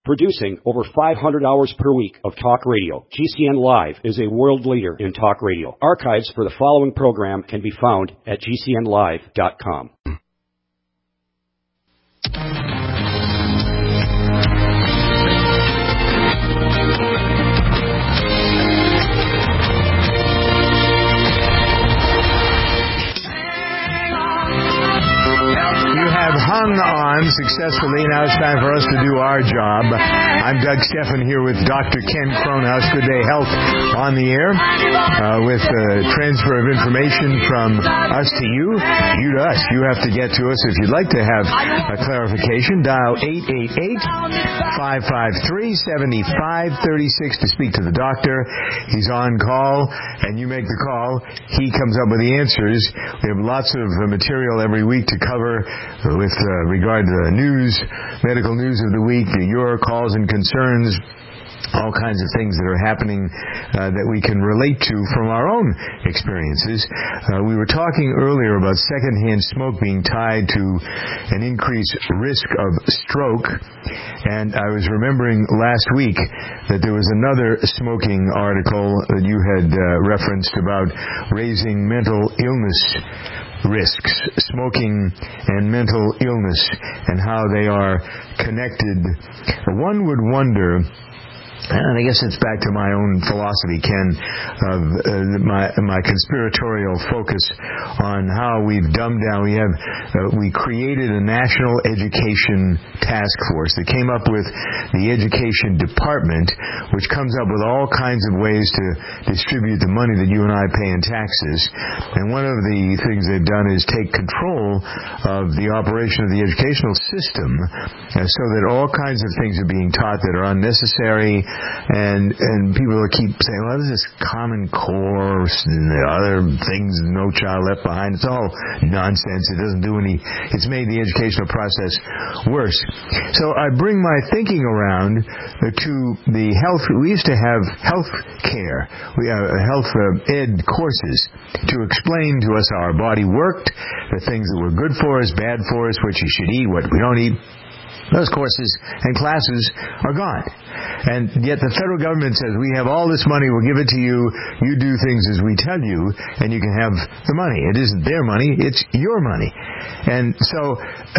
Producing over 500 hours per week of talk radio, GCN Live is a world leader in talk radio. Archives for the following program can be found at GCNlive.com. Hung on successfully. Now it's time for us to do our job. I'm Doug Stephan here with Dr. Ken Kronhaus. Good Day Health on the air with transfer of information from us to you, you to us. You have to get to us. If you'd like to have a clarification, dial 888-553-7536 to speak to the doctor. He's on call, and you make the call. He comes up with the answers. We have lots of material every week to cover with regard to the news, medical news of the week, your calls and concerns, all kinds of things that are happening that we can relate to from our own experiences. We were talking earlier about secondhand smoke being tied to an increased risk of stroke, and I was remembering last week that there was another smoking article that you had referenced about raising mental illness risks, smoking and mental illness, and how they are connected. One would wonder, and I guess it's back to my own philosophy, Ken, of my conspiratorial focus on how we've dumbed down. We created a national education task force that came up with the education department, which comes up with all kinds of ways to distribute the money that you and I pay in taxes. And one of the things they've done is take control of the operation of the educational system, so that all kinds of things are being taught that are unnecessary. And people keep saying, well, this is Common Core and the other things, No Child Left Behind. It's all nonsense. It doesn't do any. It's made the educational process worse. So I bring my thinking around to the health. We used to have health care. We have health ed courses to explain to us how our body worked, the things that were good for us, bad for us, what you should eat, what we don't eat. Those courses and classes are gone. And yet the federal government says, we have all this money, we'll give it to you, you do things as we tell you, and you can have the money. It isn't their money, it's your money. And so,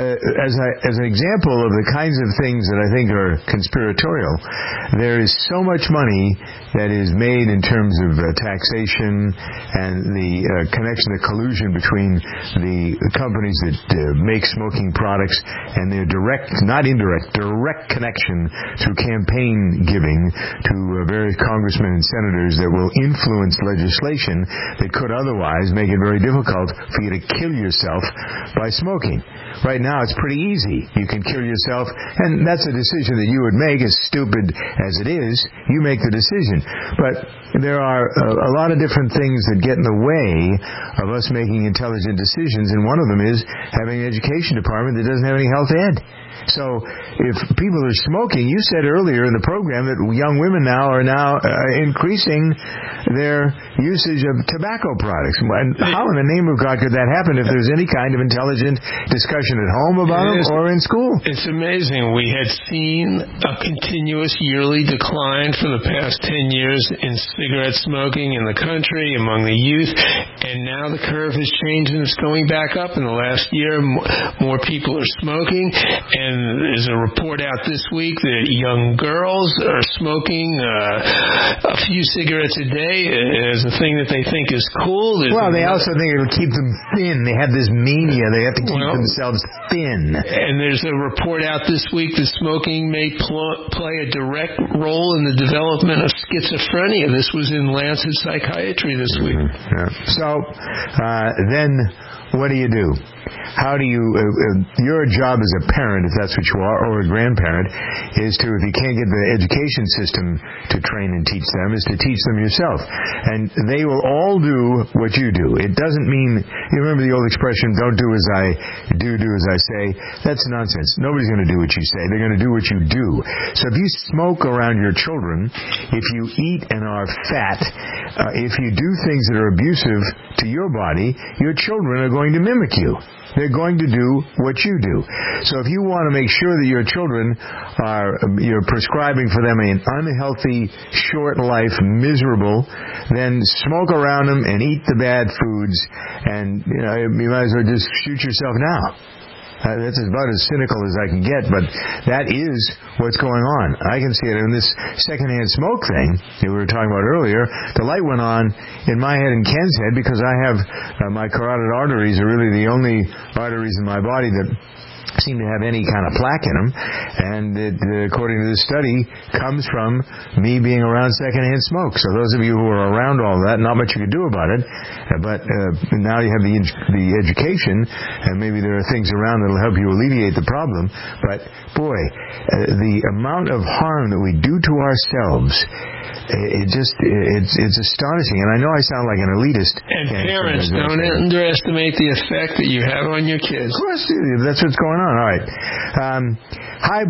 as an example of the kinds of things that I think are conspiratorial, there is so much money that is made in terms of taxation and the connection, the collusion between the companies that make smoking products and their direct, not indirect, direct connection through campaign giving to various congressmen and senators that will influence legislation that could otherwise make it very difficult for you to kill yourself by smoking. Right now, it's pretty easy. You can kill yourself, and that's a decision that you would make, as stupid as it is. You make the decision. But there are a lot of different things that get in the way of us making intelligent decisions, and one of them is having an education department that doesn't have any health ed. So if people are smoking, you said earlier in the program that young women now are increasing their usage of tobacco products. And how in the name of God could that happen if there's any kind of intelligent discussion at home about them or in school? It's amazing. We had seen a continuous yearly decline for the past 10 years in cigarette smoking in the country, among the youth, and now the curve has changed and it's going back up. In the last year, more people are smoking, and there's a report out this week that young girls are smoking a few cigarettes a day as a thing that they think is cool. They also think it'll keep them thin. They have this mania. They have to keep themselves thin. And there's a report out this week that smoking may play a direct role in the development of schizophrenia. This was in Lancet Psychiatry this week. Yeah. So then what do you do? How do you, your job as a parent, if that's what you are, or a grandparent, is to, if you can't get the education system to train and teach them, is to teach them yourself. And they will all do what you do. It doesn't mean, you remember the old expression, don't do as I do as I say? That's nonsense. Nobody's going to do what you say. They're going to do what you do. So if you smoke around your children, if you eat and are fat, if you do things that are abusive to your body, your children are going to mimic you. They're going to do what you do. So if you want to make sure that your children you're prescribing for them an unhealthy, short life, miserable, then smoke around them and eat the bad foods, and you might as well just shoot yourself now. That's about as cynical as I can get, but that is what's going on. I can see it in this secondhand smoke thing that we were talking about earlier. The light went on in my head and Ken's head because I have my carotid arteries are really the only arteries in my body that seem to have any kind of plaque in them, and it, according to this study, comes from me being around secondhand smoke. So those of you who are around all that, not much you can do about it, but now you have the education, and maybe there are things around that will help you alleviate the problem. But boy, the amount of harm that we do to ourselves, it's astonishing. And I know I sound like an elitist. And parents, don't underestimate the effect that you have on your kids. Of course, that's what's going on. All right. High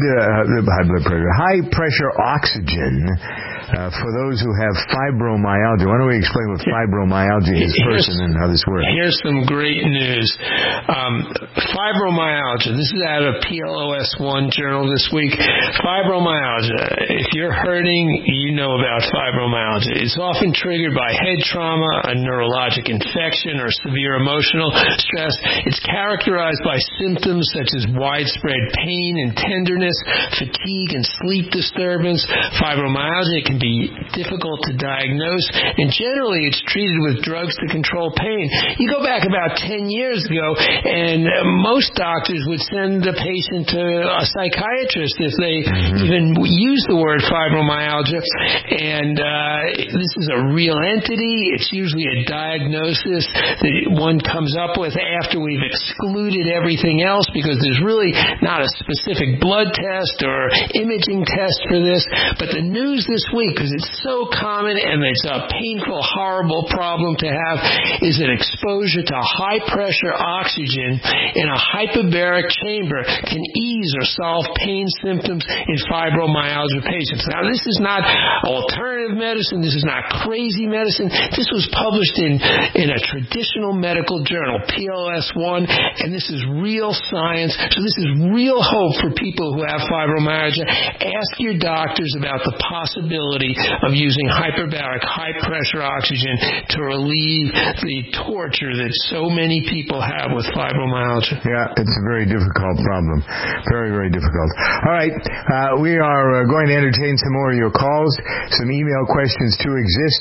pressure oxygen for those who have fibromyalgia. Why don't we explain what fibromyalgia is first and then how this works? Here's some great news. Fibromyalgia, this is out of PLOS One journal this week. Fibromyalgia, if you're hurting, you know about fibromyalgia. It's often triggered by head trauma, a neurologic infection, or severe emotional stress. It's characterized by symptoms such as widespread pain and tenderness, fatigue and sleep disturbance. Fibromyalgia can be difficult to diagnose, and generally it's treated with drugs to control pain. You go back about 10 years ago, and most doctors would send the patient to a psychiatrist if they even use the word fibromyalgia. And this is a real entity. It's usually a diagnosis that one comes up with after we've excluded everything else, because there's really not a specific blood test or imaging test for this. But the news this week, because it's so common and it's a painful, horrible problem to have, is that exposure to high-pressure oxygen in a hyperbaric chamber can ease or solve pain symptoms in fibromyalgia patients. Now, this is not alternative medicine. This is not crazy medicine. This was published in a traditional medical journal, PLOS One, and this is real science. So this is real hope for people who have fibromyalgia. Ask your doctors about the possibility of using hyperbaric, high-pressure oxygen to relieve the torture that so many people have with fibromyalgia. Yeah, it's a very difficult problem. Very, very difficult. All right, we are going to entertain some more of your calls. Some email questions to exist.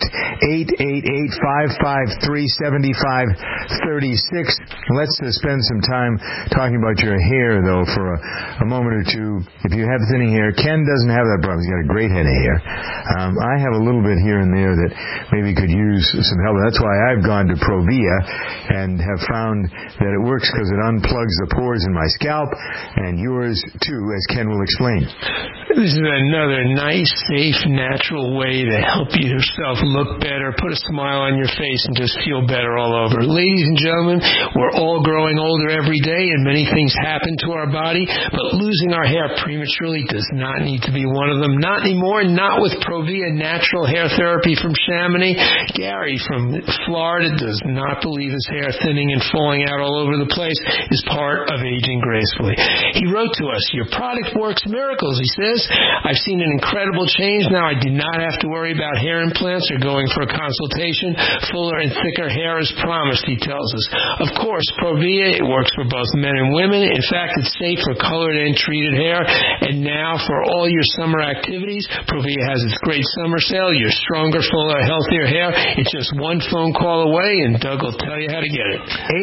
888-553-7536. Let's spend some time talking about your hair, though, for a moment or two. If you have thinning hair, Ken doesn't have that problem. He's got a great head of hair. I have a little bit here and there that maybe could use some help. That's why I've gone to Provia and have found that it works because it unplugs the pores in my scalp, and yours, too, as Ken will explain. This is another nice, safe, natural way to help yourself look better, put a smile on your face, and just feel better all over. Ladies and gentlemen, we're all growing older every day, and many things happen to our body, but losing our hair prematurely does not need to be one of them. Not anymore, not with Provia Natural Hair Therapy from Chamonix. Gary from Florida does not believe his hair thinning and falling out all over the place is part of aging gracefully. He wrote to us, "Your product works miracles," he says. "I've seen an incredible change. Now I do not have to worry about hair implants or going for a consultation. Fuller and thicker hair is promised," he tells us. Of course, Provia, it works for both men and women. In fact, it's safe for colored and treated hair. And now for all your summer activities, Provia has its great summer sale. Your stronger, fuller, healthier hair. It's just one phone call away, and Doug will tell you how to get it.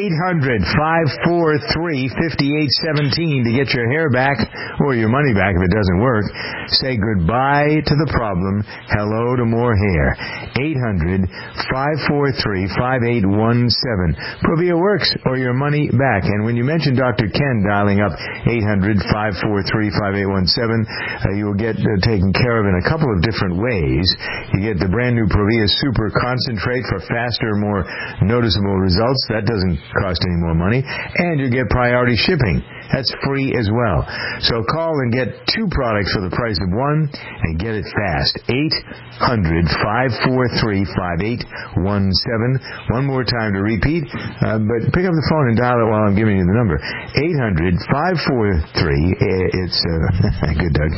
800-543-5817 to get your hair back, or your money back if it doesn't work. Say goodbye to the problem. Hello to more hair. 800-543-5817. Provia works, or your money back. And when you mention Dr. Ken dialing up 800-543-5817, you will get taken care of in a couple of different ways. You get the brand new Provia Super Concentrate for faster, more noticeable results. That doesn't cost any more money. And you get priority shipping. That's free as well. So call and get 2 products for the price of 1 and get it fast. 800-543-5817. One more time to repeat, but pick up the phone and dial it while I'm giving you the number. 800-543, it's, good Doug,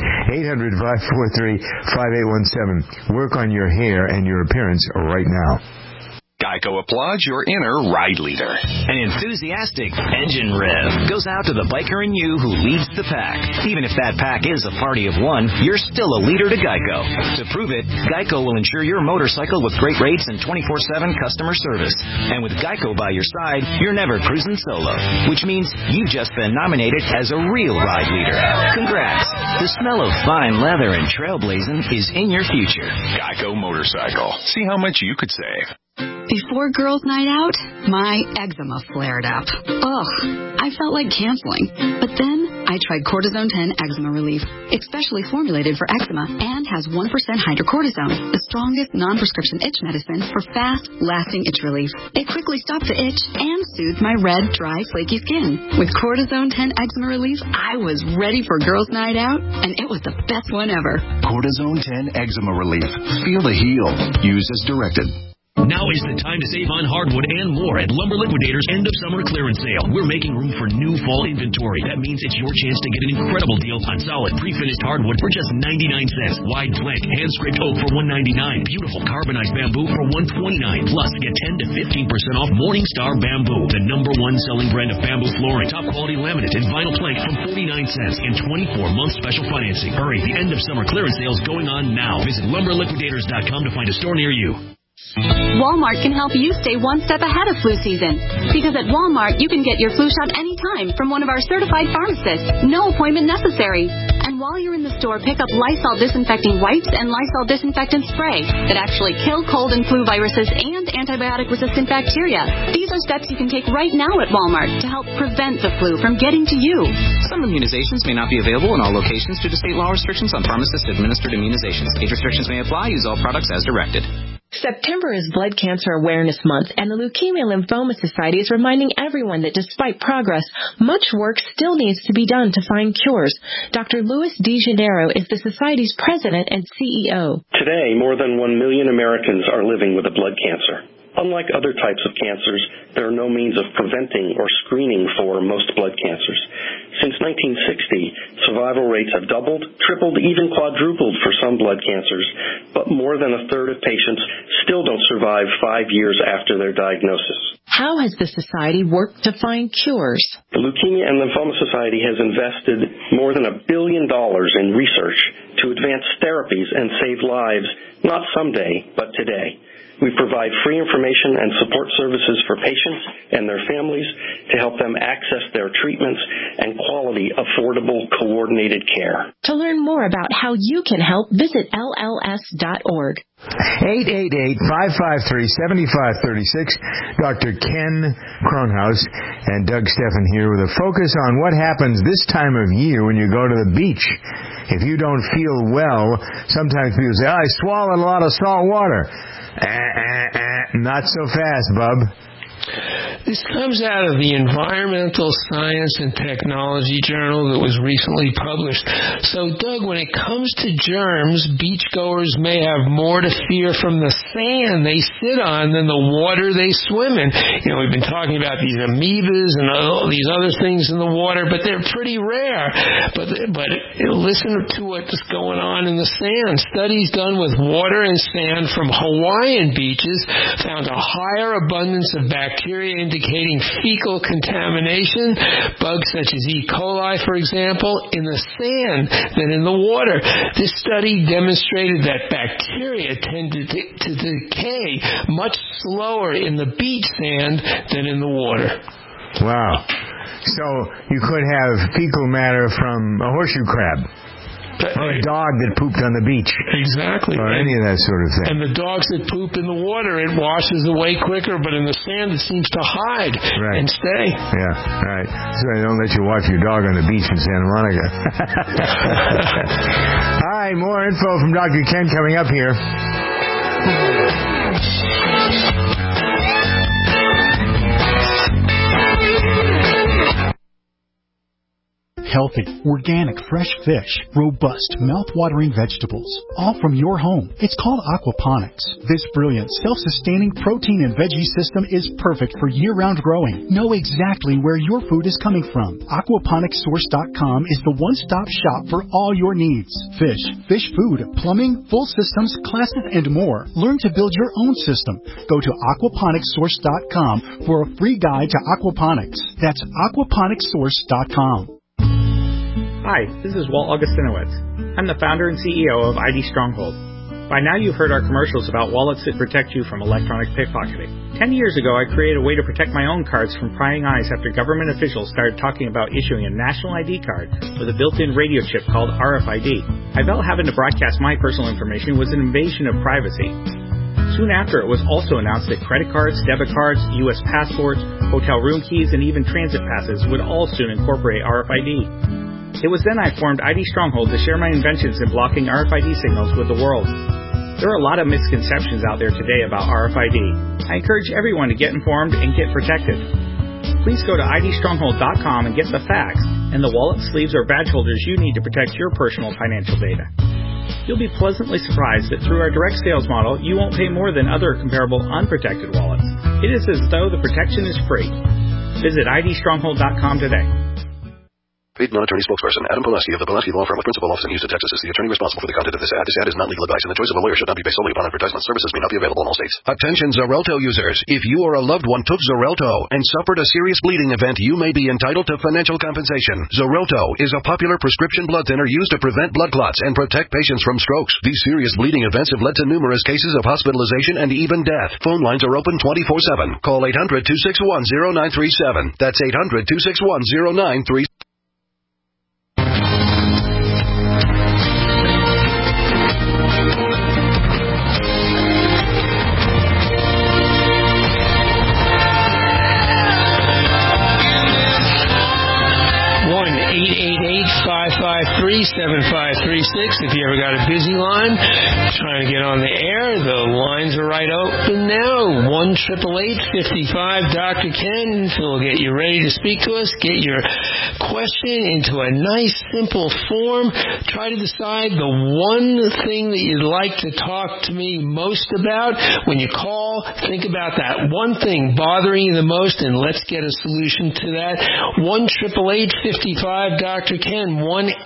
800-543-5817. Work on your hair and your appearance right now. Geico applauds your inner ride leader. An enthusiastic engine rev goes out to the biker in you who leads the pack. Even if that pack is a party of one, you're still a leader to Geico. To prove it, Geico will insure your motorcycle with great rates and 24/7 customer service. And with Geico by your side, you're never cruising solo, which means you've just been nominated as a real ride leader. Congrats. The smell of fine leather and trailblazing is in your future. Geico Motorcycle. See how much you could save. Before girls' night out, my eczema flared up. Ugh, I felt like canceling. But then I tried Cortisone 10 Eczema Relief. It's specially formulated for eczema and has 1% hydrocortisone, the strongest non-prescription itch medicine for fast, lasting itch relief. It quickly stopped the itch and soothed my red, dry, flaky skin. With Cortisone 10 Eczema Relief, I was ready for girls' night out, and it was the best one ever. Cortisone 10 Eczema Relief. Feel the heal. Use as directed. Now is the time to save on hardwood and more at Lumber Liquidators' end of summer clearance sale. We're making room for new fall inventory. That means it's your chance to get an incredible deal on solid pre-finished hardwood for just 99 cents. Wide plank, hand-scraped oak for $1.99. Beautiful carbonized bamboo for $1.29. Plus, get 10 to 15% off Morningstar Bamboo, the #1 selling brand of bamboo flooring. Top quality laminate and vinyl plank from 49 cents and 24-month special financing. Hurry, the end of summer clearance sale is going on now. Visit lumberliquidators.com to find a store near you. Walmart can help you stay one step ahead of flu season. Because at Walmart, you can get your flu shot anytime from one of our certified pharmacists. No appointment necessary. And while you're in the store, pick up Lysol disinfecting wipes and Lysol disinfectant spray that actually kill cold and flu viruses and antibiotic-resistant bacteria. These are steps you can take right now at Walmart to help prevent the flu from getting to you. Some immunizations may not be available in all locations due to state law restrictions on pharmacist-administered immunizations. Age restrictions may apply. Use all products as directed. September is Blood Cancer Awareness Month, and the Leukemia Lymphoma Society is reminding everyone that despite progress, much work still needs to be done to find cures. Dr. Luis De Janeiro is the Society's president and CEO. Today, more than 1 million Americans are living with a blood cancer. Unlike other types of cancers, there are no means of preventing or screening for most blood cancers. Since 1960, survival rates have doubled, tripled, even quadrupled for some blood cancers, but more than a third of patients still don't survive 5 years after their diagnosis. How has the Society worked to find cures? The Leukemia and Lymphoma Society has invested more than $1 billion in research to advance therapies and save lives, not someday, but today. We provide free information and support services for patients and their families to help them access their treatments and quality, affordable, coordinated care. To learn more about how you can help, visit LLS.org. 888-553-7536. Dr. Ken Kronhaus and Doug Steffen here with a focus on what happens this time of year when you go to the beach. If you don't feel well, sometimes people say, I swallowed a lot of salt water. Not so fast, bub. This comes out of the Environmental Science and Technology Journal that was recently published. So, Doug, when it comes to germs, beachgoers may have more to fear from the sand they sit on than the water they swim in. You know, we've been talking about these amoebas and all these other things in the water, but they're pretty rare. But listen to what's going on in the sand. Studies done with water and sand from Hawaiian beaches found a higher abundance of bacteria indicating fecal contamination, bugs such as E. coli, for example, in the sand than in the water. This study demonstrated that bacteria tended to decay much slower in the beach sand than in the water. Wow. So you could have fecal matter from a horseshoe crab. Or a dog that pooped on the beach. Exactly. Or any of that sort of thing. And the dogs that poop in the water, it washes away quicker, but in the sand it seems to hide and stay. Yeah, right. So they don't let you watch your dog on the beach in Santa Monica. All right, more info from Dr. Ken coming up here. healthy, organic, fresh fish, robust, mouth-watering vegetables, all from your home. It's called aquaponics. This brilliant, self-sustaining protein and veggie system is perfect for year-round growing. Know exactly where your food is coming from. Aquaponicssource.com is the one-stop shop for all your needs. Fish, fish food, plumbing, full systems, classes, and more. Learn to build your own system. Go to aquaponicssource.com for a free guide to aquaponics. That's aquaponicssource.com. Hi, this is Walt Augustinowitz. I'm the founder and CEO of ID Stronghold. By now you've heard our commercials about wallets that protect you from electronic pickpocketing. 10 years ago, I created a way to protect my own cards from prying eyes after government officials started talking about issuing a national ID card with a built-in radio chip called RFID. I felt having to broadcast my personal information was an invasion of privacy. Soon after, it was also announced that credit cards, debit cards, U.S. passports, hotel room keys, and even transit passes would all soon incorporate RFID. It was then I formed ID Stronghold to share my inventions in blocking RFID signals with the world. There are a lot of misconceptions out there today about RFID. I encourage everyone to get informed and get protected. Please go to idstronghold.com and get the facts and the wallet, sleeves, or badge holders you need to protect your personal financial data. You'll be pleasantly surprised that through our direct sales model, you won't pay more than other comparable unprotected wallets. It is as though the protection is free. Visit idstronghold.com today. Paid non-attorney spokesperson Adam Pulaski of the Pulaski Law Firm with principal office in Houston, Texas is the attorney responsible for the content of this ad. This ad is not legal advice, and the choice of a lawyer should not be based solely upon advertisement. Services may not be available in all states. Attention Xarelto users. If you or a loved one took Xarelto and suffered a serious bleeding event, you may be entitled to financial compensation. Xarelto is a popular prescription blood thinner used to prevent blood clots and protect patients from strokes. These serious bleeding events have led to numerous cases of hospitalization and even death. Phone lines are open 24/7. Call 800-261-0937. That's 800-261-0937. 888-553-7536. If you ever got a busy line trying to get on the air, the lines are right open now. 1-888-55 Dr. Ken. We'll get you ready to speak to us. Get your question into a nice, simple form. Try to decide the one thing that you'd like to talk to me most about. When you call, think about that one thing bothering you the most, and let's get a solution to that. 1-888-55 Dr. Ken.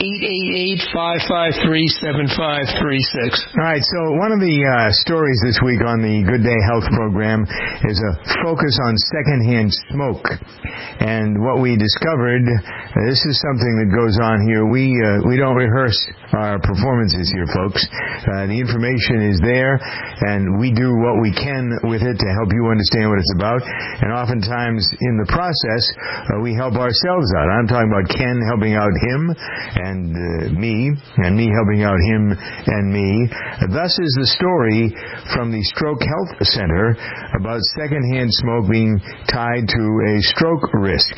1-888-553-7536. All right, so one of the stories this week on the Good Day Health program is a focus on secondhand smoke. And what we discovered, this is something that goes on here. We don't rehearse our performances here, folks. The information is there, and we do what we can with it to help you understand what it's about. And oftentimes, in the process, we help ourselves out. I'm talking about Ken helping out him and me helping out him and me. Thus is the story from the Stroke Health Center about secondhand smoke being tied to a stroke risk.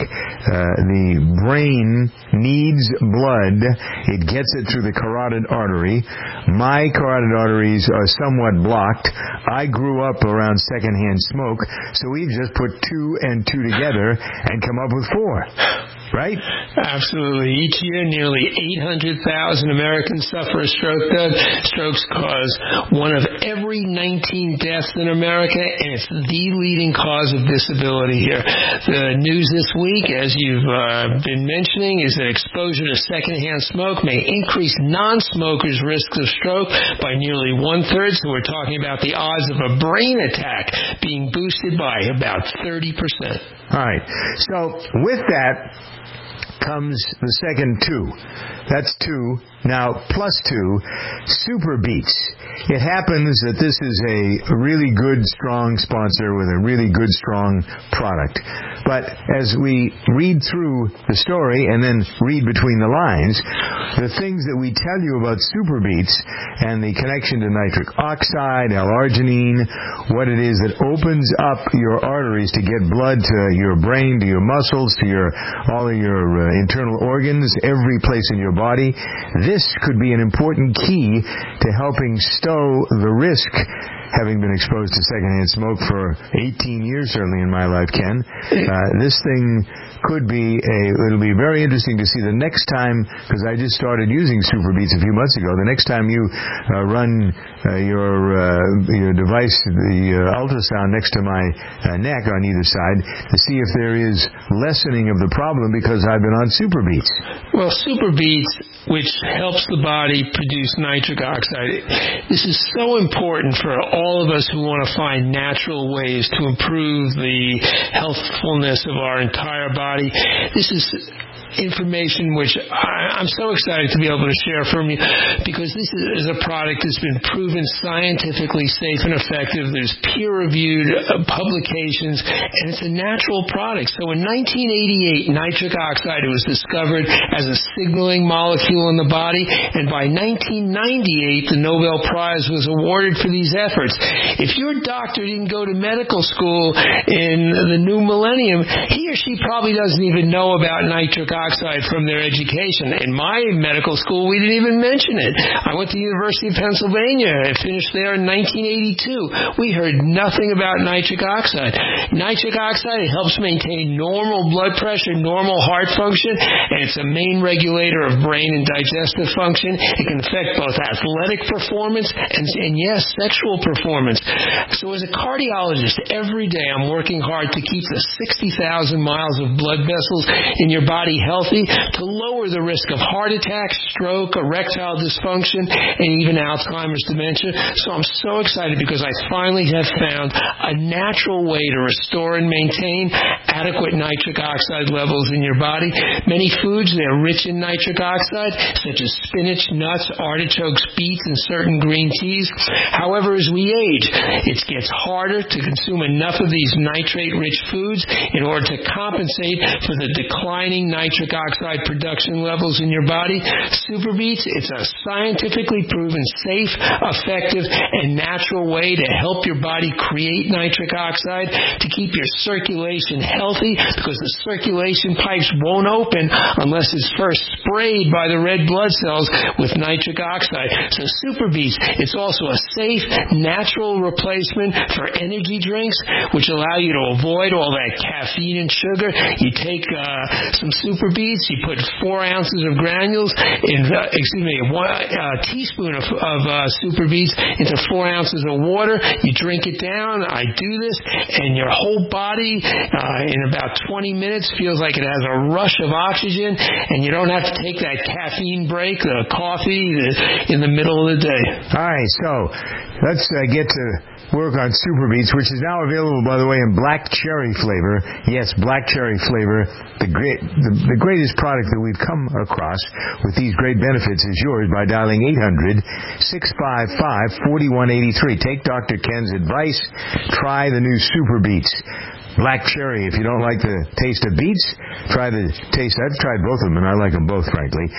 The brain needs blood. It gets it through the carotid artery. My carotid arteries are somewhat blocked. I grew up around secondhand smoke, so we've just put 2 and 2 together and come up with 4. Right? Absolutely. Each year, nearly 800,000 Americans suffer a stroke. Strokes cause one of every 19 deaths in America, and it's the leading cause of disability here. The news this week, as you've been mentioning, is that exposure to secondhand smoke may increase non-smokers' risks of stroke by nearly 1/3. So we're talking about the odds of a brain attack being boosted by about 30%. All right. So with that comes the second 2. That's 2. Now, plus 2, Super Beats. It happens that this is a really good, strong sponsor with a really good, strong product. But as we read through the story and then read between the lines, the things that we tell you about Super Beats and the connection to nitric oxide, L-arginine, what it is that opens up your arteries to get blood to your brain, to your muscles, to all of your internal organs, every place in your body. This could be an important key to helping stow the risk, having been exposed to secondhand smoke for 18 years, certainly in my life, Ken. This thing it'll be very interesting to see the next time, because I just started using Super Beats a few months ago. The next time you run your device, the ultrasound next to my neck on either side, to see if there is lessening of the problem because I've been on Super Beats. Well, Super Beats, which helps the body produce nitric oxide, this is so important for all of us who want to find natural ways to improve the healthfulness of our entire body. This is information which I'm so excited to be able to share from you, because this is a product that's been proven scientifically safe and effective. There's peer-reviewed publications, and it's a natural product. So in 1988, nitric oxide was discovered as a signaling molecule in the body, and by 1998, the Nobel Prize was awarded for these efforts. If your doctor didn't go to medical school in the new millennium, he or she probably doesn't even know about nitric oxide from their education. In my medical school, we didn't even mention it. I went to the University of Pennsylvania and finished there in 1982. We heard nothing about nitric oxide. Nitric oxide, it helps maintain normal blood pressure, normal heart function, and it's a main regulator of brain and digestive function. It can affect both athletic performance and yes, sexual performance. So as a cardiologist, every day I'm working hard to keep the 60,000 miles of blood vessels in your body healthy, to lower the risk of heart attack, stroke, erectile dysfunction, and even Alzheimer's dementia. So I'm so excited because I finally have found a natural way to restore and maintain adequate nitric oxide levels in your body. Many foods, they're rich in nitric oxide, such as spinach, nuts, artichokes, beets, and certain green teas. However, as we age, it gets harder to consume enough of these nitrate-rich foods in order to compensate for the declining nitric oxide production levels in your body. Super Beats, it's a scientifically proven safe, effective, and natural way to help your body create nitric oxide, to keep your circulation healthy, because the circulation pipes won't open unless it's first sprayed by the red blood cells with nitric oxide. So Super Beats, it's also a safe, natural replacement for energy drinks, which allow you to avoid all that caffeine and sugar. You take some Super Beats, you put 4 ounces of granules in, a teaspoon of Super Beats into 4 ounces of water. You drink it down. I do this, and your whole body in about 20 minutes feels like it has a rush of oxygen, and you don't have to take that caffeine break, the coffee, in the middle of the day. All right, so let's get to work on Super Beats, which is now available, by the way, in black cherry flavor. Yes, black cherry flavor. The greatest product that we've come across with these great benefits is yours by dialing 800-655-4183. Take Dr. Ken's advice. Try the new Super Beats. Black cherry. If you don't like the taste of beets, try the taste. I've tried both of them, and I like them both, frankly.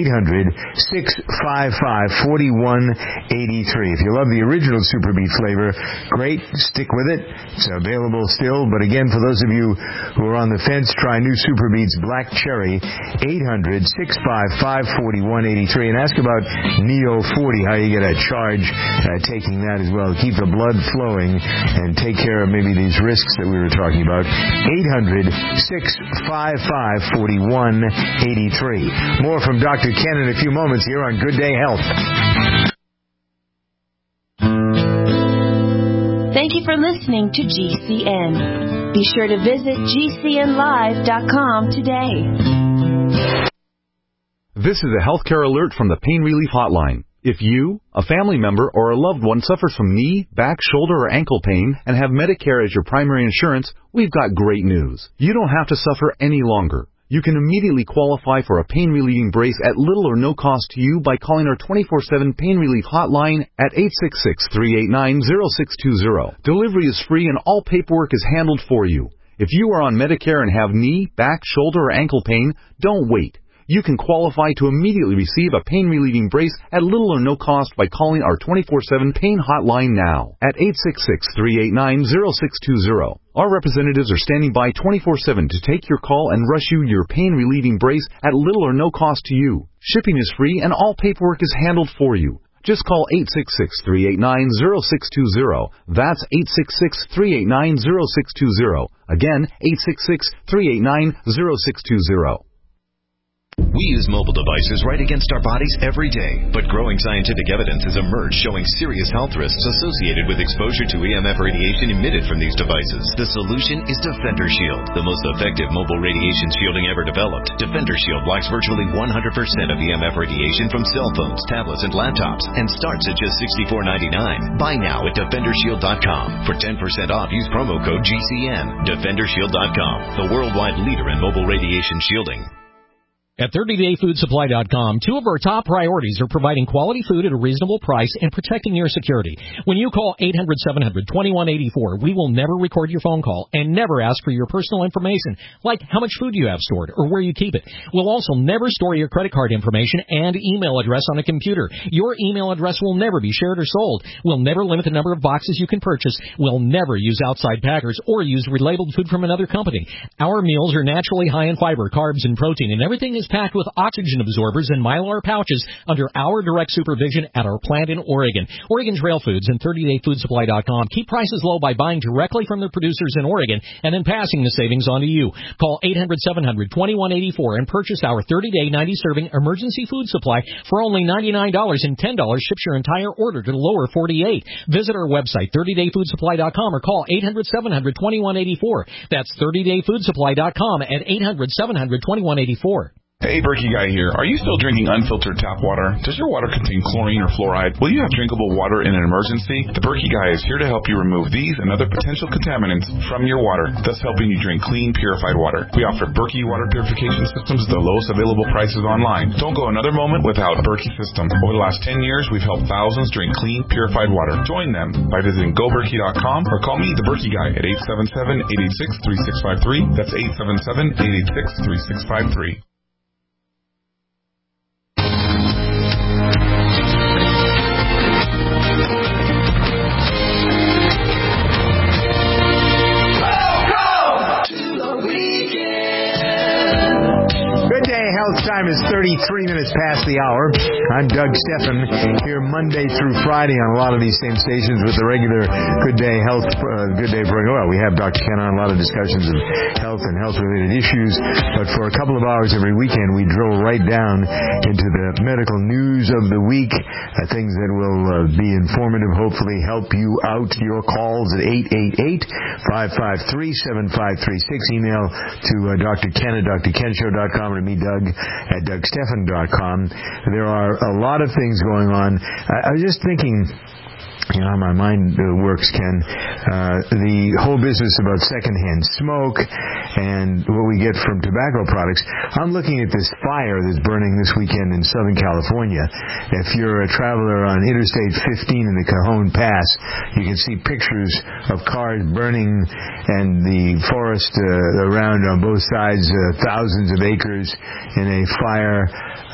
800-655-4183. If you love the original Super Beet flavor, great. Stick with it. It's available still. But again, for those of you who are on the fence, try new Super Beets Black Cherry. 800-655-4183. And ask about Neo 40, how you get a charge taking that as well. Keep the blood flowing and take care of maybe these risks that we were talking about. 800-655-4183. More from Dr. Ken in a few moments here on Good Day Health. Thank you for listening to GCN. Be sure to visit GCNlive.com today. This is a healthcare alert from the Pain Relief Hotline. If you, a family member, or a loved one suffers from knee, back, shoulder, or ankle pain and have Medicare as your primary insurance, we've got great news. You don't have to suffer any longer. You can immediately qualify for a pain-relieving brace at little or no cost to you by calling our 24/7 Pain Relief Hotline at 866-389-0620. Delivery is free and all paperwork is handled for you. If you are on Medicare and have knee, back, shoulder, or ankle pain, don't wait. You can qualify to immediately receive a pain-relieving brace at little or no cost by calling our 24/7 Pain Hotline now at 866-389-0620. Our representatives are standing by 24/7 to take your call and rush you your pain-relieving brace at little or no cost to you. Shipping is free and all paperwork is handled for you. Just call 866-389-0620. That's 866-389-0620. Again, 866-389-0620. We use mobile devices right against our bodies every day, but growing scientific evidence has emerged showing serious health risks associated with exposure to EMF radiation emitted from these devices. The solution is Defender Shield, the most effective mobile radiation shielding ever developed. Defender Shield blocks virtually 100% of EMF radiation from cell phones, tablets, and laptops, and starts at just $64.99. Buy now at DefenderShield.com. For 10% off, use promo code GCN. DefenderShield.com, the worldwide leader in mobile radiation shielding. At 30dayfoodsupply.com, two of our top priorities are providing quality food at a reasonable price and protecting your security. When you call 800-700-2184, we will never record your phone call and never ask for your personal information, like how much food you have stored or where you keep it. We'll also never store your credit card information and email address on a computer. Your email address will never be shared or sold. We'll never limit the number of boxes you can purchase. We'll never use outside packers or use relabeled food from another company. Our meals are naturally high in fiber, carbs, and protein, and everything is packed with oxygen absorbers and Mylar pouches under our direct supervision at our plant in Oregon. Oregon Trail Foods and 30dayfoodsupply.com keep prices low by buying directly from the producers in Oregon and then passing the savings on to you. Call 800-700-2184 and purchase our 30-day 90-serving emergency food supply for only $99, and $10 ships your entire order to the lower 48. Visit our website, 30dayfoodsupply.com, or call 800-700-2184. That's 30dayfoodsupply.com at 800-700-2184. Hey, Berkey Guy here. Are you still drinking unfiltered tap water? Does your water contain chlorine or fluoride? Will you have drinkable water in an emergency? The Berkey Guy is here to help you remove these and other potential contaminants from your water, thus helping you drink clean, purified water. We offer Berkey water purification systems at the lowest available prices online. Don't go another moment without a Berkey system. Over the last 10 years, we've helped thousands drink clean, purified water. Join them by visiting GoBerkey.com or call me, the Berkey Guy, at 877-886-3653. That's 877-886-3653. Health time is 33 minutes past the hour. I'm Doug Stephan, here Monday through Friday on a lot of these same stations with the regular Good Day Health, Good Day program. Well, we have Dr. Ken on, a lot of discussions of health and health-related issues, but for a couple of hours every weekend, we drill right down into the medical news of the week, things that will be informative, hopefully help you out. Your calls at 888-553-7536. Email to Dr. Ken at drkenshow.com or to me, Doug, at DougStephan.com. There are a lot of things going on. I was just thinking, you know how my mind works, Ken. The whole business about secondhand smoke and what we get from tobacco products. I'm looking at this fire that's burning this weekend in Southern California. If you're a traveler on Interstate 15 in the Cajon Pass, you can see pictures of cars burning and the forest around on both sides, thousands of acres in a fire.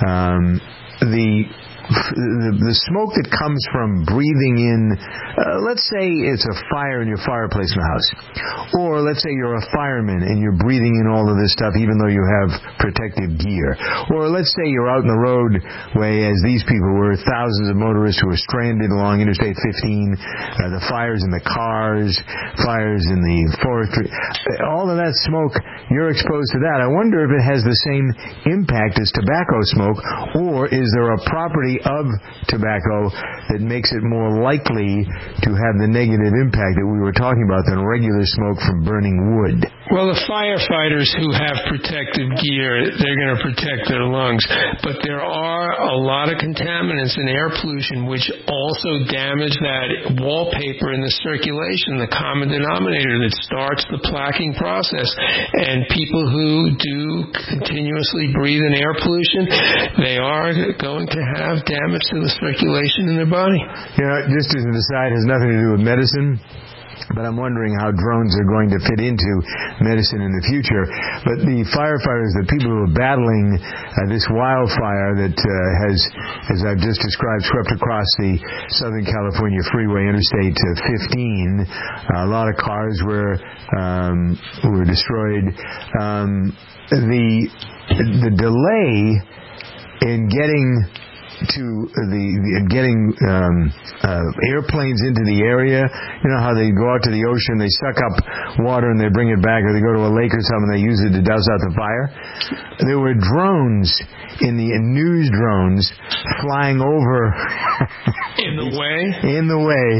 The smoke that comes from breathing in, let's say it's a fire in your fireplace in the house. Or let's say you're a fireman and you're breathing in all of this stuff even though you have protective gear. Or let's say you're out in the roadway, as these people were, thousands of motorists who are stranded along Interstate 15, the fires in the cars, fires in the forestry, all of that smoke, you're exposed to that. I wonder if it has the same impact as tobacco smoke, or is there a property of tobacco that makes it more likely to have the negative impact that we were talking about than regular smoke from burning wood? Well, the firefighters who have protective gear, they're going to protect their lungs. But there are a lot of contaminants in air pollution which also damage that wallpaper in the circulation, the common denominator that starts the plaquing process. And people who do continuously breathe in air pollution, they are going to have damage to the circulation in their body. You know, just as an aside, has nothing to do with medicine, but I'm wondering how drones are going to fit into medicine in the future. But the firefighters, the people who are battling this wildfire that has, as I've just described, swept across the Southern California freeway, Interstate 15, a lot of cars were destroyed. The delay in getting to getting airplanes into the area. You know how they go out to the ocean, they suck up water and they bring it back, or they go to a lake or something, they use it to douse out the fire. There were drones news drones flying over. In the way? In the way.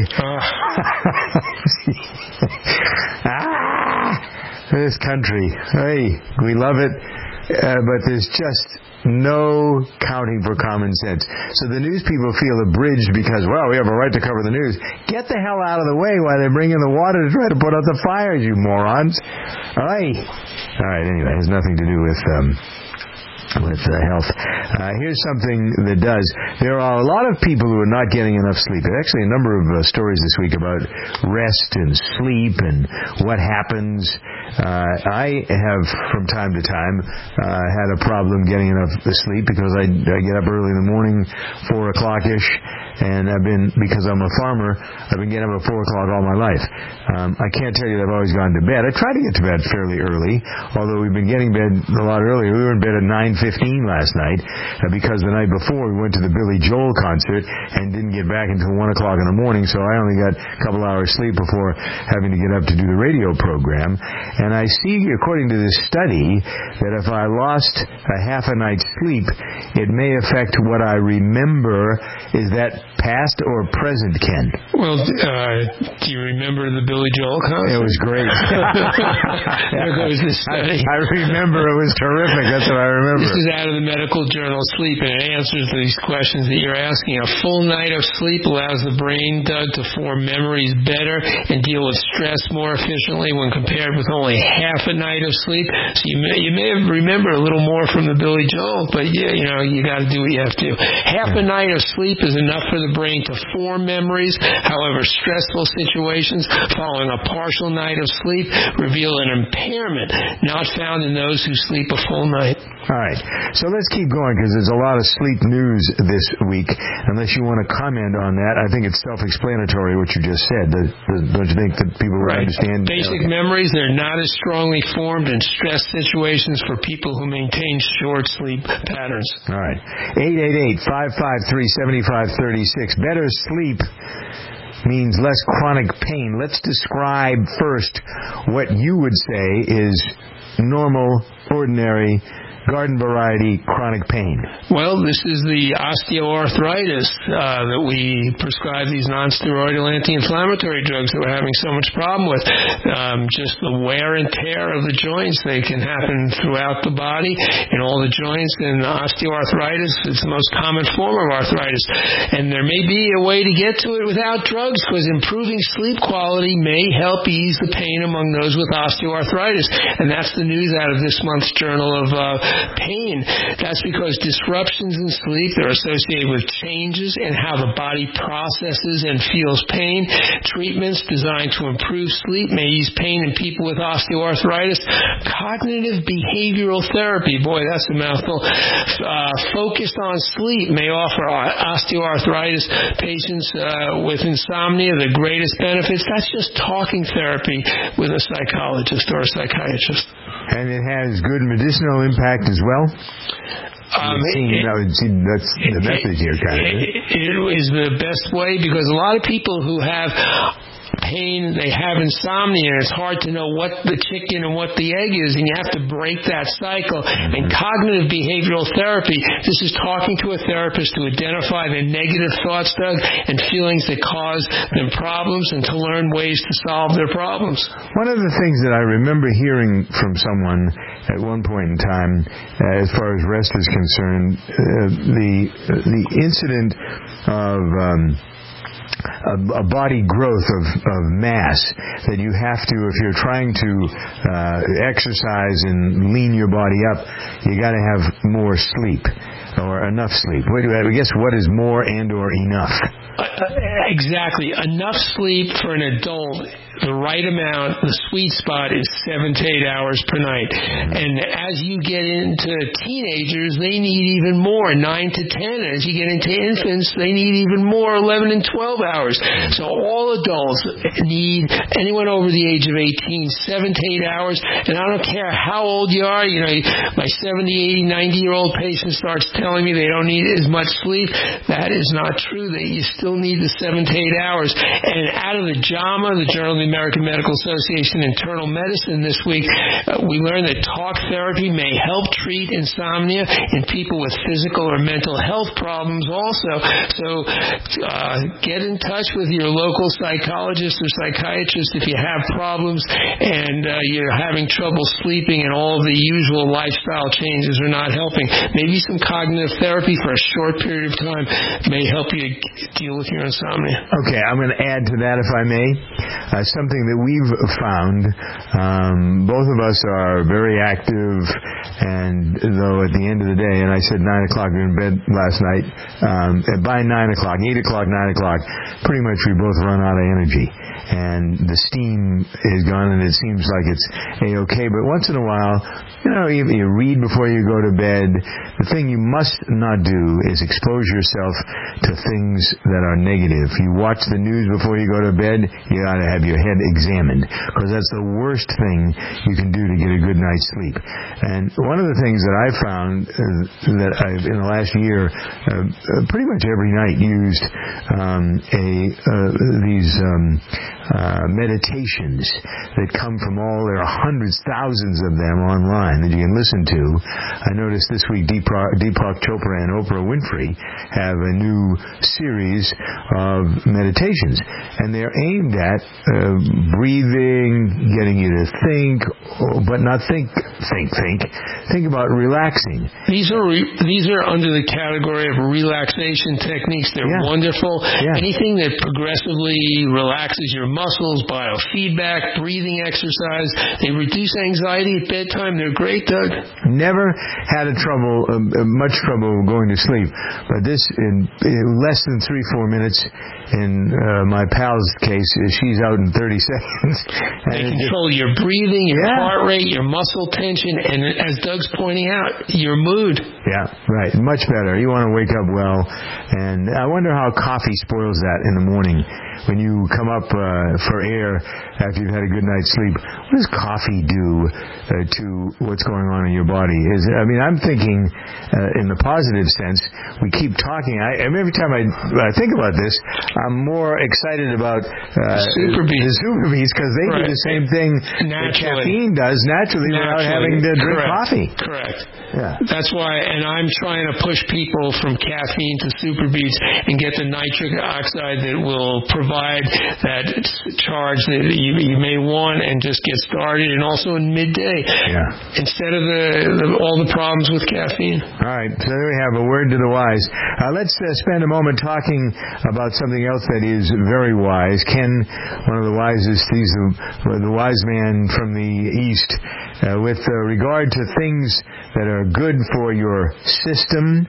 This country. Hey, we love it, but there's just no counting for common sense. So the news people feel abridged because, well, we have a right to cover the news. Get the hell out of the way while they bring in the water to try to put out the fires, you morons. All right, anyway, it has nothing to do with health. Here's something that does. There are a lot of people who are not getting enough sleep. There's actually a number of stories this week about rest and sleep and what happens. I have, from time to time, had a problem getting enough sleep because I get up early in the morning, 4 o'clock-ish, and because I'm a farmer, I've been getting up at 4 o'clock all my life. I can't tell you that I've always gone to bed. I try to get to bed fairly early, although we've been getting bed a lot earlier. We were in bed at 9:15 last night because the night before we went to the Billy Joel concert and didn't get back until 1 o'clock in the morning, so I only got a couple hours sleep before having to get up to do the radio program. And I see, according to this study, that if I lost a half a night's sleep, it may affect what I remember. Is that past or present, Ken? Well, do you remember the Billy Joel concert? It was great. There goes the study. I remember it was terrific. That's what I remember. This is out of the medical journal Sleep, and it answers these questions that you're asking. A full night of sleep allows the brain, Doug, to form memories better and deal with stress more efficiently when compared with only half a night of sleep. So you may remember a little more from the Billy Joel, but yeah, you got to do what you have to. Half a night of sleep is enough for the brain to form memories. However, stressful situations following a partial night of sleep reveal an impairment not found in those who sleep a full night. All right, so let's keep going because there's a lot of sleep news this week. Unless you want to comment on that, I think it's self-explanatory what you just said. Don't you think that people will understand? Basic memories, they're not as strongly formed in stress situations for people who maintain short sleep patterns. All right, 888-553-7536. Better sleep means less chronic pain. Let's describe first what you would say is normal, ordinary, garden variety chronic pain. Well, this is the osteoarthritis that we prescribe these non-steroidal anti-inflammatory drugs that we're having so much problem with. Just the wear and tear of the joints, they can happen throughout the body in all the joints, and osteoarthritis is the most common form of arthritis. And there may be a way to get to it without drugs, because improving sleep quality may help ease the pain among those with osteoarthritis. And that's the news out of this month's Journal of Pain. That's because disruptions in sleep, they're associated with changes in how the body processes and feels pain. Treatments designed to improve sleep may ease pain in people with osteoarthritis. Cognitive behavioral therapy, boy, that's a mouthful, focused on sleep may offer osteoarthritis patients with insomnia the greatest benefits. That's just talking therapy with a psychologist or a psychiatrist. And it has good medicinal impact as well? That's the message here, kind of. It is the best way, because a lot of people who have pain, they have insomnia, and it's hard to know what the chicken and what the egg is, and you have to break that cycle. And cognitive behavioral therapy, this is talking to a therapist to identify the negative thoughts, Doug, and feelings that cause them problems, and to learn ways to solve their problems. One of the things that I remember hearing from someone at one point in time, as far as rest is concerned, the incident of a body growth of mass that you have to, if you're trying to exercise and lean your body up, you got to have more sleep or enough sleep. I guess what is more and or enough? Exactly. Enough sleep for an adult, the right amount, the sweet spot is 7 to 8 hours per night. And as you get into teenagers, they need even more, 9 to 10. As you get into infants, they need even more, 11 and 12 hours. So all adults need, anyone over the age of 18, 7 to 8 hours. And I don't care how old you are. You know, my 70, 80, 90-year-old patient starts telling me they don't need as much sleep. That is not true. You still need the 7 to 8 hours. And out of the JAMA, the Journal of the American Medical Association Internal Medicine this week, we learned that talk therapy may help treat insomnia in people with physical or mental health problems also. So get in touch with your local psychologist or psychiatrist if you have problems and you're having trouble sleeping and all of the usual lifestyle changes are not helping. Maybe some cognitive therapy for a short period of time may help you deal with your insomnia. Okay, I'm going to add to that, if I may, something that we've found. Both of us are very active, and though at the end of the day, and I said 9 o'clock in bed last night, by 9 o'clock, 8 o'clock, 9 o'clock, pretty much we both run out of energy. And the steam is gone, and it seems like it's A-okay. But once in a while, you read before you go to bed. The thing you must not do is expose yourself to things that are negative. You watch the news before you go to bed, you ought to have your head examined, because that's the worst thing you can do to get a good night's sleep. And one of the things that I found that I've, in the last year, pretty much every night used these meditations that come from all, there are hundreds, thousands of them online that you can listen to. I noticed this week Deepak Chopra and Oprah Winfrey have a new series of meditations, and they're aimed at breathing, getting you to think, but not think about relaxing. These are under the category of relaxation techniques. They're wonderful. Yeah. Anything that progressively relaxes your muscles, biofeedback, breathing exercise. They reduce anxiety at bedtime. They're great, Doug. Never had much trouble going to sleep, but this in less than 3-4 minutes. In my pal's case, she's out in 30 seconds. They control your breathing, your heart rate, your muscle tension, and as Doug's pointing out, your mood. Yeah, right. Much better. You want to wake up well, and I wonder how coffee spoils that in the morning. When you come up for air after you've had a good night's sleep, what does coffee do to what's going on in your body? I'm thinking in the positive sense. We keep talking. Every time I think about this, I'm more excited about Super Beats. The Super Beats, because they do the same thing that caffeine does naturally without having to drink coffee. Correct. Yeah. That's why, and I'm trying to push people from caffeine to Super Beats and get the nitric oxide that will provide that charge that you may want and just get started, and also in midday. Yeah. Instead of all the problems with caffeine. All right, so there we have a word to the wise. Let's spend a moment talking about something else that is very wise. Ken, one of the wisest, he's the wise man from the East. With regard to things that are good for your system,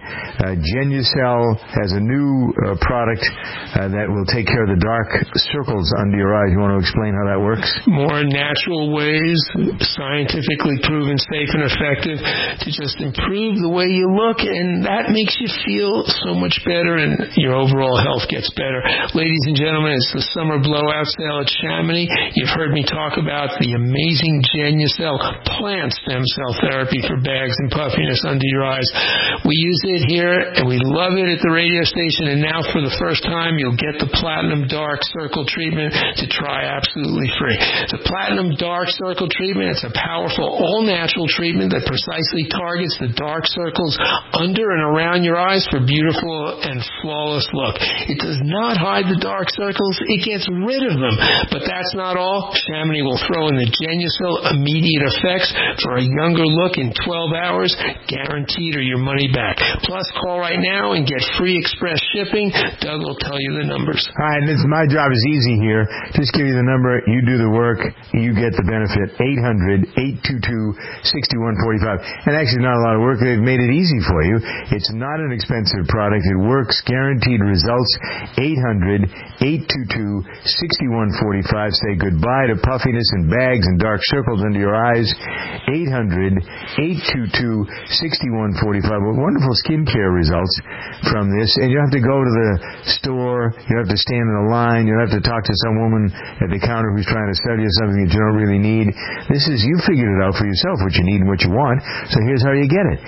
Genucell has a new product that will take care of the dark circles under your eyes. You want to explain how that works? More natural ways, scientifically proven, safe and effective, to just improve the way you look, and that makes you feel so much better, and your overall health gets better. Ladies and gentlemen, it's the summer blowout sale at Chamonix. You've heard me talk about the amazing Genucell plant stem cell therapy for bags and puffiness under your eyes. We use it here, and we love it at the radio station, and now for the first time, you'll get the Platinum Dark Circle treatment to try absolutely free. The Platinum Dark Circle treatment, it's a powerful, all-natural treatment that precisely targets the dark circles under and around your eyes for beautiful and flawless look. It does not hide the dark circles, it gets rid of them. But that's not all. Chamonix will throw in the Genucell immediate effects for a younger look in 12 hours, guaranteed, or your money back. Plus, call right now and get free express shipping. Doug will tell you the numbers. All right, my job is easy here. Just give you the number. You do the work. You get the benefit. 800-822-6145. And actually not a lot of work. They've made it easy for you. It's not an expensive product. It works. Guaranteed results. 800-822-6145. Say goodbye to puffiness and bags and dark circles under your eyes. 800-822-6145. What wonderful skincare results from this. And you don't have to go to the store. You don't have to stand in a line. You don't have to talk to some woman at the counter who's trying to sell you something that you don't really need. This is, you figured it out for yourself, what you need and what you want. So here's how you get it.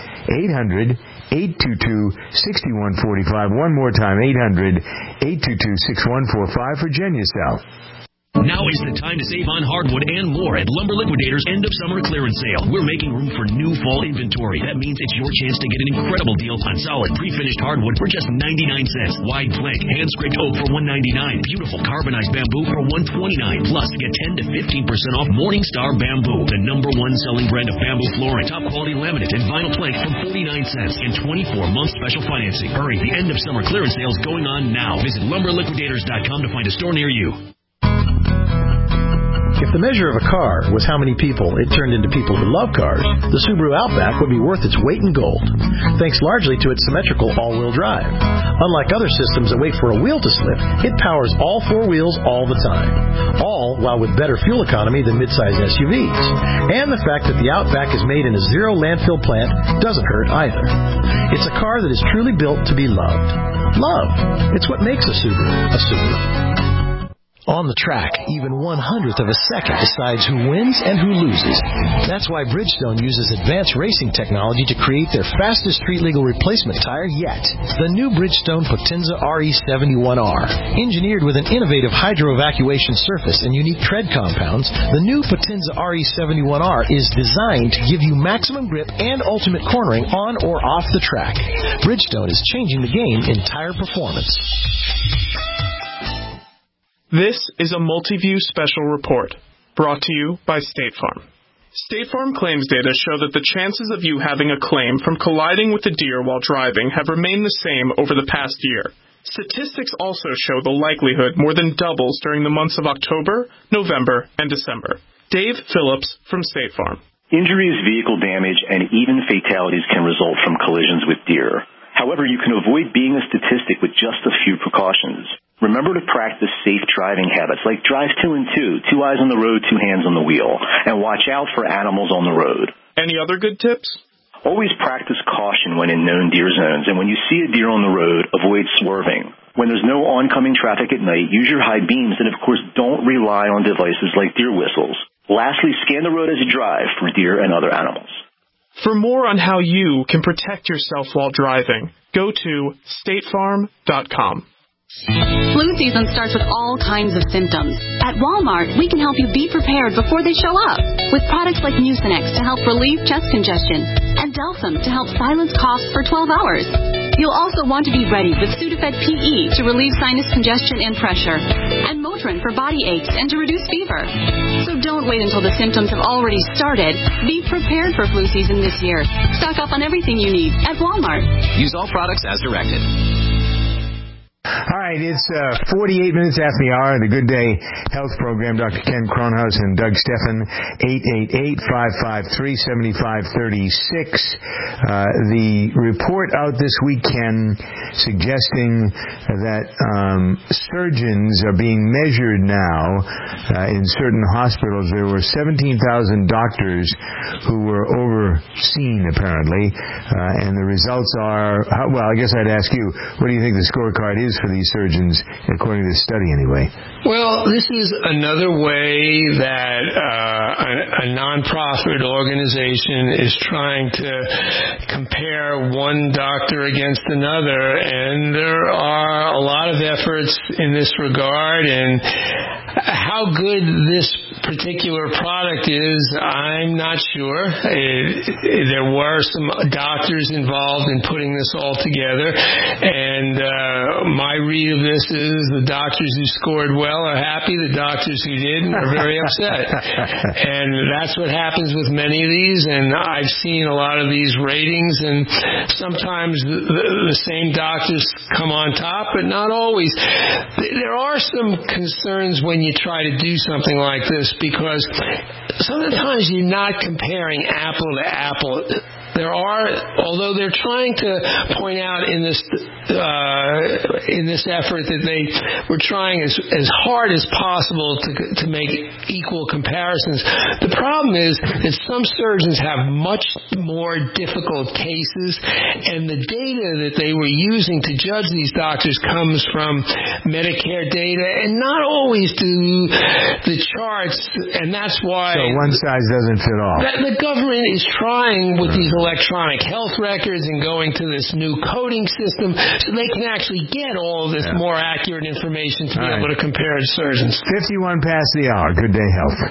800-822-6145. One more time, 800-822-6145 for Genucel. Now is the time to save on hardwood and more at Lumber Liquidators' end of summer clearance sale. We're making room for new fall inventory. That means it's your chance to get an incredible deal on solid pre-finished hardwood for just 99 cents. Wide plank, hand-scraped oak for $1.99. Beautiful carbonized bamboo for $1.29. Plus, get 10 to 15% off Morningstar Bamboo, the #1 selling brand of bamboo flooring. Top quality laminate and vinyl plank from 49 cents and 24-month special financing. Hurry, the end of summer clearance sale is going on now. Visit lumberliquidators.com to find a store near you. If the measure of a car was how many people it turned into people who love cars, the Subaru Outback would be worth its weight in gold, thanks largely to its symmetrical all-wheel drive. Unlike other systems that wait for a wheel to slip, it powers all four wheels all the time, all while with better fuel economy than midsize SUVs. And the fact that the Outback is made in a zero landfill plant doesn't hurt either. It's a car that is truly built to be loved. Love. It's what makes a Subaru a Subaru. On the track, even 1/100th of a second decides who wins and who loses. That's why Bridgestone uses advanced racing technology to create their fastest street-legal replacement tire yet. The new Bridgestone Potenza RE71R. Engineered with an innovative hydro-evacuation surface and unique tread compounds, the new Potenza RE71R is designed to give you maximum grip and ultimate cornering on or off the track. Bridgestone is changing the game in tire performance. This is a Multiview special report brought to you by State Farm. State Farm claims data show that the chances of you having a claim from colliding with a deer while driving have remained the same over the past year. Statistics also show the likelihood more than doubles during the months of October, November, and December. Dave Phillips from State Farm. Injuries, vehicle damage, and even fatalities can result from collisions with deer. However, you can avoid being a statistic with just a few precautions. Remember to practice safe driving habits like drive 2 and 2, 2 eyes on the road, 2 hands on the wheel, and watch out for animals on the road. Any other good tips? Always practice caution when in known deer zones, and when you see a deer on the road, avoid swerving. When there's no oncoming traffic at night, use your high beams, and of course don't rely on devices like deer whistles. Lastly, scan the road as you drive for deer and other animals. For more on how you can protect yourself while driving, go to statefarm.com. Flu season starts with all kinds of symptoms. At Walmart, we can help you be prepared before they show up with products like Mucinex to help relieve chest congestion and Delsum to help silence coughs for 12 hours. You'll also want to be ready with Sudafed PE to relieve sinus congestion and pressure, and Motrin for body aches and to reduce fever. So don't wait until the symptoms have already started. Be prepared for flu season this year. Stock up on everything you need at Walmart. Use all products as directed. All right, it's 48 minutes after the hour. The Good Day Health Program. Dr. Ken Cronhaus and Doug Steffen. 888-553-7536. The report out this weekend suggesting that surgeons are being measured now in certain hospitals. There were 17,000 doctors who were overseen, apparently, and the results are, well, I guess I'd ask you, what do you think the scorecard is for these surgeons, according to this study anyway? Well, this is another way that a nonprofit organization is trying to compare one doctor against another, and there are a lot of efforts in this regard, and how good this particular product is, I'm not sure. There were some doctors involved in putting this all together, and my read of this is the doctors who scored well are happy, the doctors who didn't are very upset. And that's what happens with many of these, and I've seen a lot of these ratings, and sometimes the same doctors come on top, but not always. There are some concerns when when you try to do something like this, because sometimes you're not comparing apple to apple. Although they're trying to point out in this effort that they were trying as hard as possible to make equal comparisons. The problem is that some surgeons have much more difficult cases, and the data that they were using to judge these doctors comes from Medicare data, and not always do the charts, and that's why... So one size doesn't fit all. The government is trying with these electronic health records and going to this new coding system so they can actually get all this more accurate information to be able to compare to surgeons. 51 past the hour. Good day, health.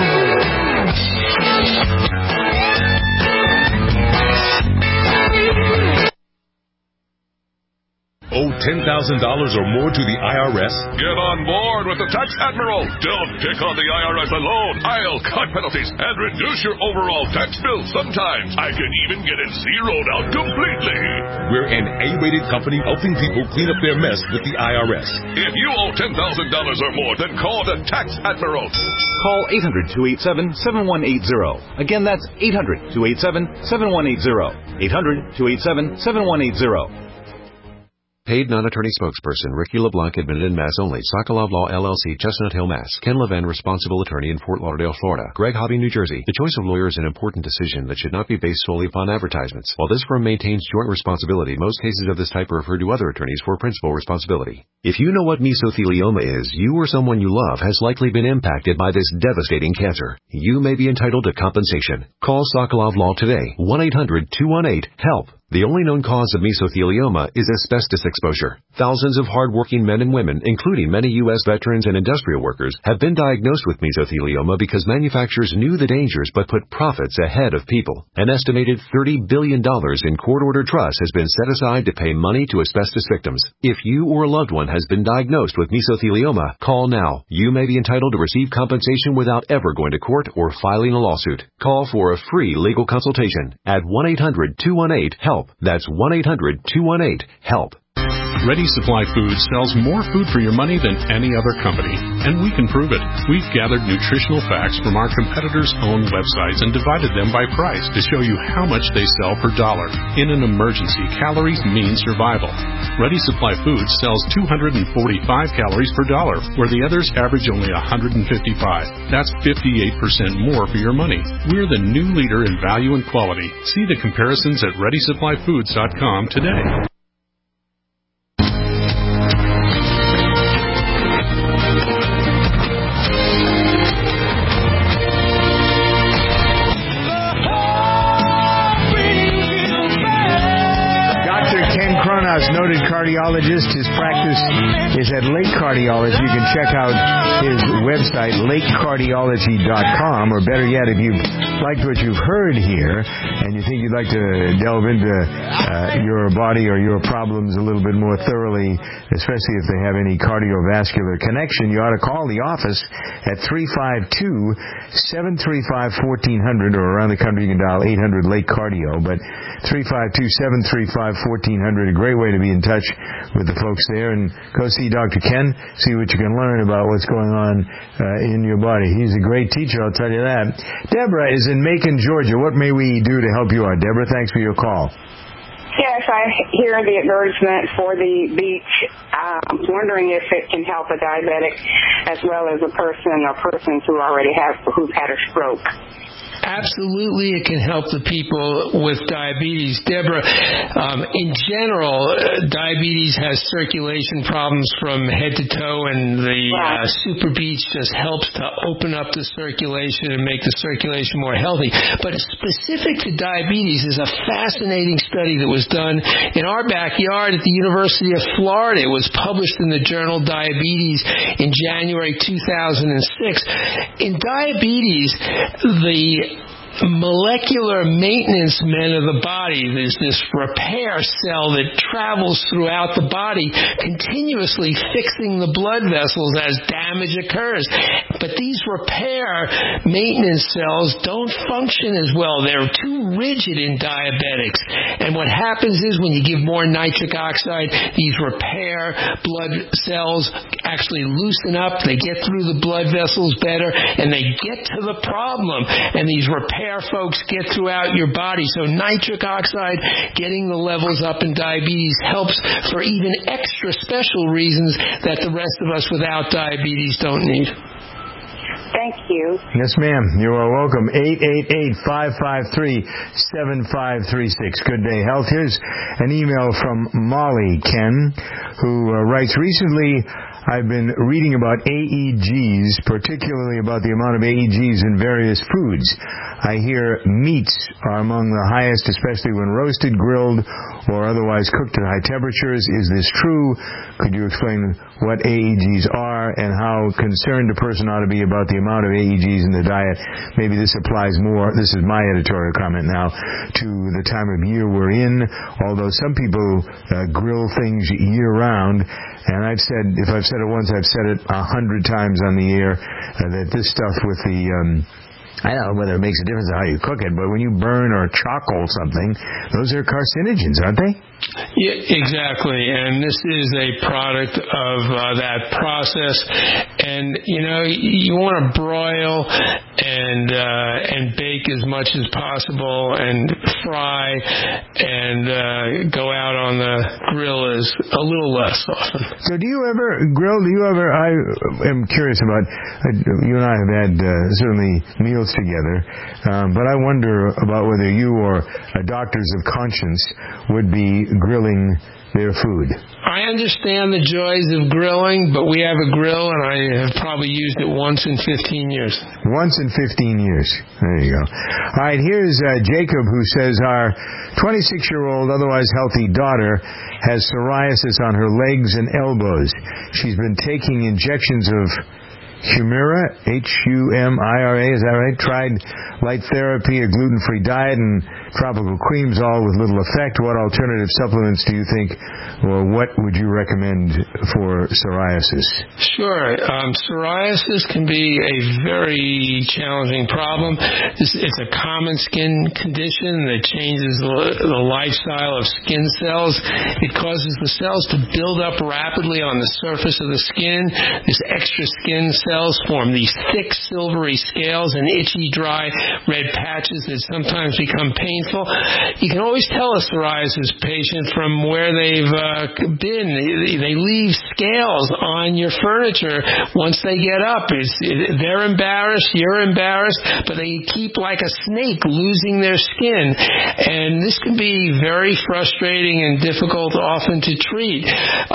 Owe $10,000 or more to the IRS? Get on board with the Tax Admiral. Don't pick on the IRS alone. I'll cut penalties and reduce your overall tax bill. Sometimes I can even get it zeroed out completely. We're an A-rated company helping people clean up their mess with the IRS. If you owe $10,000 or more, then call the Tax Admiral. Call 800-287-7180. Again, that's 800-287-7180. 800-287-7180. Paid non-attorney spokesperson Ricky LeBlanc, admitted in Mass only. Sokolov Law, LLC, Chestnut Hill, Mass. Ken Levin, responsible attorney in Fort Lauderdale, Florida. Greg Hobby, New Jersey. The choice of lawyer is an important decision that should not be based solely upon advertisements. While this firm maintains joint responsibility, most cases of this type are referred to other attorneys for principal responsibility. If you know what mesothelioma is, you or someone you love has likely been impacted by this devastating cancer. You may be entitled to compensation. Call Sokolov Law today. 1-800-218-HELP. The only known cause of mesothelioma is asbestos exposure. Thousands of hard-working men and women, including many U.S. veterans and industrial workers, have been diagnosed with mesothelioma because manufacturers knew the dangers but put profits ahead of people. An estimated $30 billion in court-ordered trusts has been set aside to pay money to asbestos victims. If you or a loved one has been diagnosed with mesothelioma, call now. You may be entitled to receive compensation without ever going to court or filing a lawsuit. Call for a free legal consultation at 1-800-218-HELP. That's 1-800-218-HELP. Ready Supply Foods sells more food for your money than any other company, and we can prove it. We've gathered nutritional facts from our competitors' own websites and divided them by price to show you how much they sell per dollar. In an emergency, calories mean survival. Ready Supply Foods sells 245 calories per dollar, where the others average only 155. That's 58% more for your money. We're the new leader in value and quality. See the comparisons at ReadySupplyFoods.com today. Noted cardiologist. His practice is at Lake Cardiology. You can check out his website, lakecardiology.com, or better yet, if you've liked what you've heard here and you think you'd like to delve into your body or your problems a little bit more thoroughly, especially if they have any cardiovascular connection, you ought to call the office at 352-735-1400, or around the country you can dial 800-LAKE-CARDIO, but 352-735-1400, a great way to be in touch with the folks there. And go see Dr. Ken, see what you can learn about what's going on in your body. He's a great teacher, I'll tell you that. Deborah is in Macon, Georgia. What may we do to help you out? Deborah, thanks for your call. Yes, I hear the advertisement for the beach. I'm wondering if it can help a diabetic as well as a person or persons who've had a stroke. Absolutely, it can help the people with diabetes. Deborah, in general, diabetes has circulation problems from head to toe, and the Super Beach just helps to open up the circulation and make the circulation more healthy. But specific to diabetes is a fascinating study that was done in our backyard at the University of Florida. It was published in the journal Diabetes in January 2006. In diabetes, the molecular maintenance men of the body. There's this repair cell that travels throughout the body, continuously fixing the blood vessels as damage occurs. But these repair maintenance cells don't function as well. They're too rigid in diabetics. And what happens is when you give more nitric oxide, these repair blood cells actually loosen up. They get through the blood vessels better, and they get to the problem. And these repair folks get throughout your body. So nitric oxide, getting the levels up in diabetes, helps for even extra special reasons that the rest of us without diabetes don't need. Thank you. Yes, ma'am. You are welcome. 888-553-7536. Good Day Health. Here's an email from Molly Ken, who writes, recently I've been reading about AEGs, particularly about the amount of AEGs in various foods. I hear meats are among the highest, especially when roasted, grilled, or otherwise cooked at high temperatures. Is this true? Could you explain what AEGs are and how concerned a person ought to be about the amount of AEGs in the diet? Maybe this applies more, this is my editorial comment now, to the time of year we're in, although some people grill things year-round. And I've said, if I've said it once, I've said it 100 times on the air, that this stuff with the... I don't know whether it makes a difference in how you cook it, but when you burn or charcoal something, those are carcinogens, aren't they? Yeah, exactly. And this is a product of that process. And, you know, you want to broil and bake as much as possible and fry and go out on the grill is a little less often. So do you ever grill? I am curious about, you and I have had certainly meals together, but I wonder about whether you or doctors of conscience would be grilling their food. I understand the joys of grilling, but we have a grill, and I have probably used it once in 15 years. Once in 15 years. There you go. All right, here's Jacob, who says our 26-year-old, otherwise healthy daughter has psoriasis on her legs and elbows. She's been taking injections of Humira, Humira, is that right? Tried light therapy, a gluten-free diet, and tropical creams, all with little effect. What alternative supplements do you think, or what would you recommend for psoriasis? Sure. Psoriasis can be a very challenging problem. It's a common skin condition that changes the lifestyle of skin cells. It causes the cells to build up rapidly on the surface of the skin. This extra skin cells form these thick silvery scales and itchy, dry, red patches that sometimes become painful. You can always tell a psoriasis patient from where they've been. They leave scales on your furniture once they get up. They're embarrassed, you're embarrassed, but they keep like a snake losing their skin. And this can be very frustrating and difficult often to treat.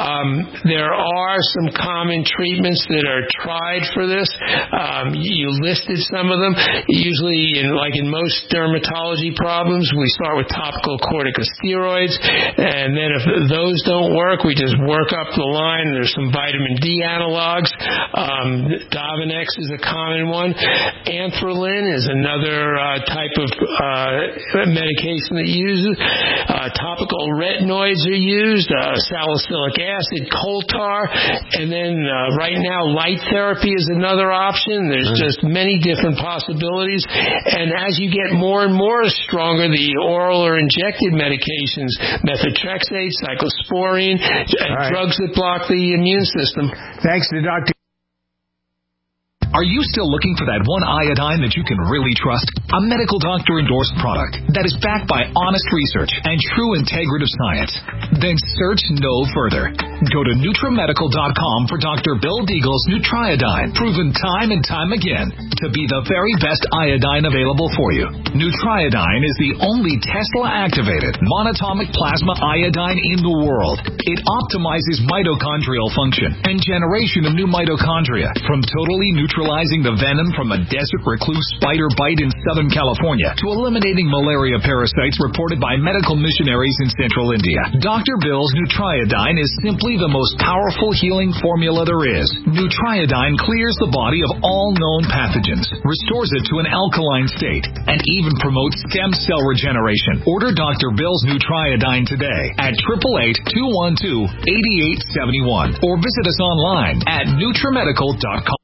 There are some common treatments that are tried for this. You listed some of them. Usually, in most dermatology problems, we start with topical corticosteroids, and then if those don't work, we just work up the line. There's some vitamin D analogs. Dovinex is a common one. Anthralin is another type of medication that uses. Topical retinoids are used, salicylic acid, coal tar, and then right now light therapy is another option. There's just many different possibilities, and as you get more and more stronger, the oral or injected medications, methotrexate, cyclosporine, and drugs that block the immune system. Thanks to Dr. Are you still looking for that one iodine that you can really trust? A medical doctor-endorsed product that is backed by honest research and true integrative science? Then search no further. Go to NutriMedical.com for Dr. Bill Deagle's Nutriodine, proven time and time again to be the very best iodine available for you. Nutriodine is the only Tesla-activated monatomic plasma iodine in the world. It optimizes mitochondrial function and generation of new mitochondria from totally neutralized neutralizing the venom from a desert recluse spider bite in Southern California to eliminating malaria parasites reported by medical missionaries in Central India. Dr. Bill's Nutriodine is simply the most powerful healing formula there is. Nutriodine clears the body of all known pathogens, restores it to an alkaline state, and even promotes stem cell regeneration. Order Dr. Bill's Nutriodine today at 888-212-8871 or visit us online at NutriMedical.com.